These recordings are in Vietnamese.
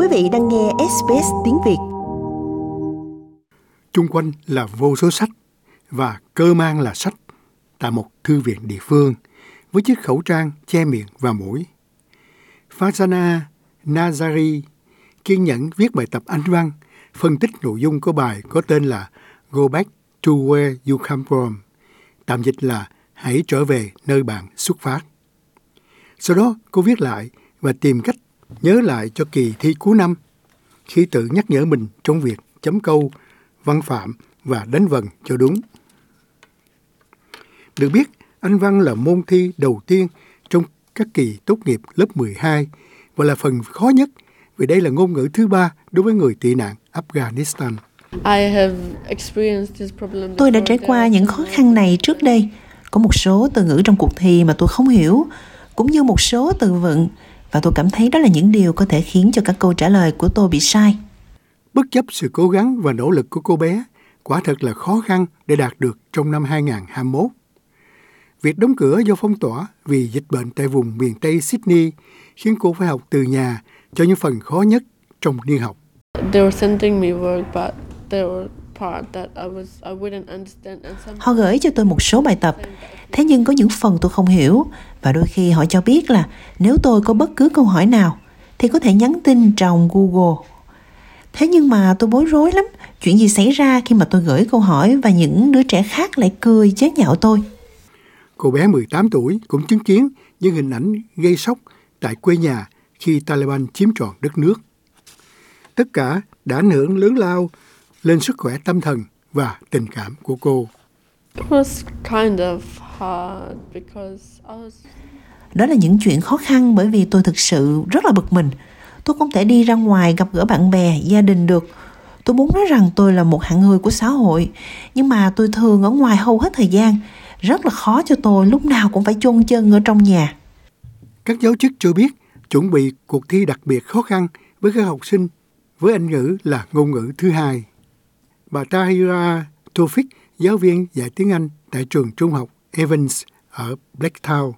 vị đang nghe SBS tiếng Việt. Chung quanh là vô số sách và cơ man là sách tại một thư viện địa phương với chiếc khẩu trang che miệng và mũi. Farzana Nazari kiên nhẫn viết bài tập Anh văn, phân tích nội dung của bài có tên là Go Back to Where You Come From, tạm dịch là hãy trở về nơi bạn xuất phát. Sau đó cô viết lại và tìm cách nhớ lại cho kỳ thi cuối năm khi tự nhắc nhở mình trong việc chấm câu, văn phạm và đánh vần cho đúng. Được biết, Anh văn là môn thi đầu tiên trong các kỳ tốt nghiệp lớp 12 và là phần khó nhất vì đây là ngôn ngữ thứ ba đối với người tị nạn Afghanistan. Tôi đã trải qua những khó khăn này trước đây. Có một số từ ngữ trong cuộc thi mà tôi không hiểu, cũng như một số từ vựng, và tôi cảm thấy đó là những điều có thể khiến cho các câu trả lời của tôi bị sai. Bất chấp sự cố gắng và nỗ lực của cô bé, quả thật là khó khăn để đạt được trong năm 2021. Việc đóng cửa do phong tỏa vì dịch bệnh tại vùng miền Tây Sydney khiến cô phải học từ nhà cho những phần khó nhất trong niên học. Họ gửi cho tôi một số bài tập, thế nhưng có những phần tôi không hiểu, và đôi khi họ cho biết là nếu tôi có bất cứ câu hỏi nào thì có thể nhắn tin trong Google. Thế nhưng mà tôi bối rối lắm, chuyện gì xảy ra khi mà tôi gửi câu hỏi và những đứa trẻ khác lại cười chế nhạo tôi. Cô bé 18 tuổi cũng chứng kiến những hình ảnh gây sốc tại quê nhà khi Taliban chiếm trọn đất nước. Tất cả đã ảnh hưởng lớn lao lên sức khỏe tâm thần và tình cảm của cô. Đó là những chuyện khó khăn bởi vì tôi thực sự rất là bực mình. Tôi không thể đi ra ngoài gặp gỡ bạn bè, gia đình được. Tôi muốn nói rằng tôi là một hạng người của xã hội, nhưng mà tôi thường ở ngoài hầu hết thời gian. Rất là khó cho tôi, lúc nào cũng phải chôn chân ở trong nhà. Các giáo chức cho biết chuẩn bị cuộc thi đặc biệt khó khăn với các học sinh với Anh ngữ là ngôn ngữ thứ hai. Bà Tahira Tofik, giáo viên dạy tiếng Anh tại trường trung học Evans ở Blacktown.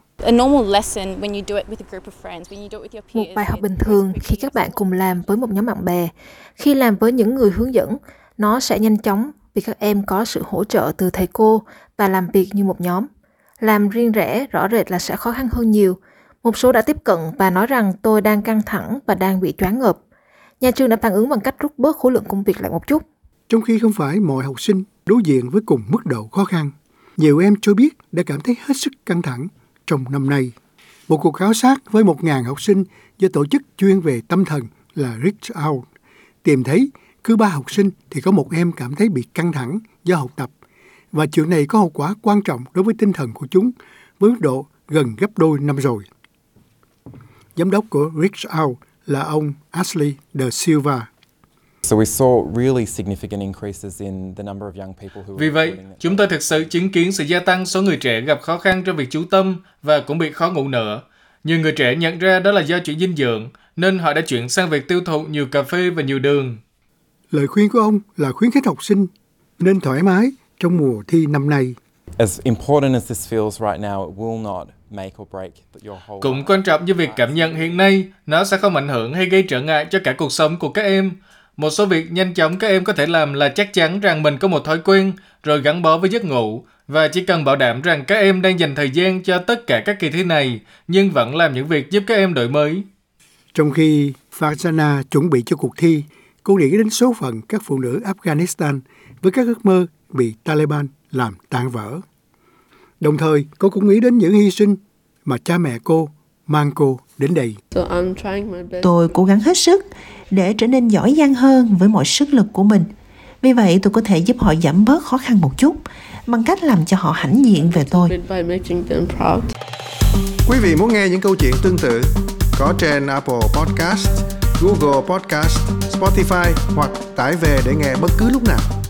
Một bài học bình thường khi các bạn cùng làm với một nhóm bạn bè, khi làm với những người hướng dẫn, nó sẽ nhanh chóng vì các em có sự hỗ trợ từ thầy cô và làm việc như một nhóm. Làm riêng rẽ rõ rệt là sẽ khó khăn hơn nhiều. Một số đã tiếp cận và nói rằng tôi đang căng thẳng và đang bị choáng ngợp. Nhà trường đã phản ứng bằng cách rút bớt khối lượng công việc lại một chút. Trong khi không phải mọi học sinh đối diện với cùng mức độ khó khăn, nhiều em cho biết đã cảm thấy hết sức căng thẳng trong năm nay. Một cuộc khảo sát với 1.000 học sinh do tổ chức chuyên về tâm thần là Reach Out tìm thấy cứ 3 học sinh thì có một em cảm thấy bị căng thẳng do học tập. Và chuyện này có hậu quả quan trọng đối với tinh thần của chúng với mức độ gần gấp đôi năm rồi. Giám đốc của Reach Out là ông Ashley De Silva. Vì vậy, chúng tôi thực sự chứng kiến sự gia tăng số người trẻ gặp khó khăn trong việc chú tâm và cũng bị khó ngủ nữa. Nhiều người trẻ nhận ra đó là do chuyện dinh dưỡng, nên họ đã chuyển sang việc tiêu thụ nhiều cà phê và nhiều đường. Lời khuyên của ông là khuyến khích học sinh nên thoải mái trong mùa thi năm nay. Cũng quan trọng như việc cảm nhận hiện nay, nó sẽ không ảnh hưởng hay gây trở ngại cho cả cuộc sống của các em. Một số việc nhanh chóng các em có thể làm là chắc chắn rằng mình có một thói quen, rồi gắn bó với giấc ngủ, và chỉ cần bảo đảm rằng các em đang dành thời gian cho tất cả các kỳ thi này, nhưng vẫn làm những việc giúp các em đổi mới. Trong khi Farzana chuẩn bị cho cuộc thi, cô nghĩ đến số phận các phụ nữ Afghanistan với các ước mơ bị Taliban làm tan vỡ. Đồng thời, cô cũng nghĩ đến những hy sinh mà cha mẹ cô mang cô đến đây. Tôi cố gắng hết sức để trở nên giỏi giang hơn với mọi sức lực của mình. Vì vậy, tôi có thể giúp họ giảm bớt khó khăn một chút bằng cách làm cho họ hãnh diện về tôi. Quý vị muốn nghe những câu chuyện tương tự có trên Apple Podcast, Google Podcast, Spotify hoặc tải về để nghe bất cứ lúc nào.